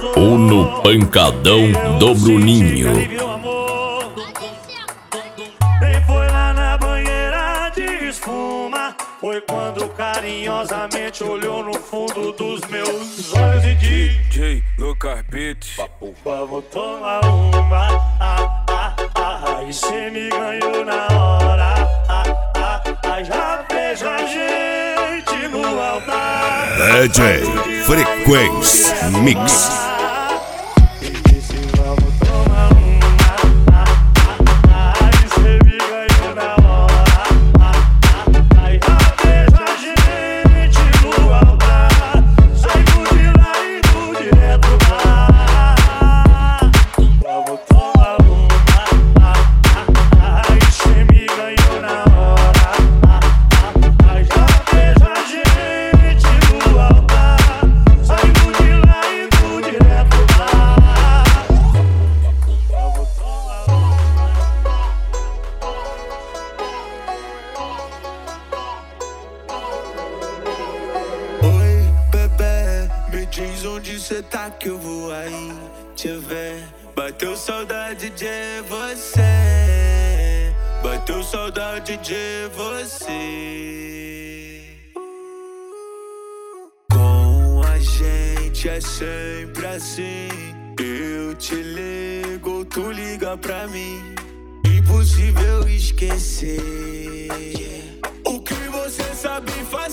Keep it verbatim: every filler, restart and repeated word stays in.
Ou no pancadão do Bruninho. Nem foi lá na banheira de espuma, foi quando carinhosamente olhou no fundo dos meus olhos e disse: D J Lucas Beats, por favor, toma uma. Ah, ah, ah, e cê me ganhou na hora. Ah, ah, ah, já vejo a gente no altar. D J Frequência Mix. Diz onde cê tá que eu vou aí te ver. Bateu saudade de você, bateu saudade de você. Com a gente é sempre assim. Eu te ligo, tu liga pra mim. Impossível esquecer o que você sabe fazer.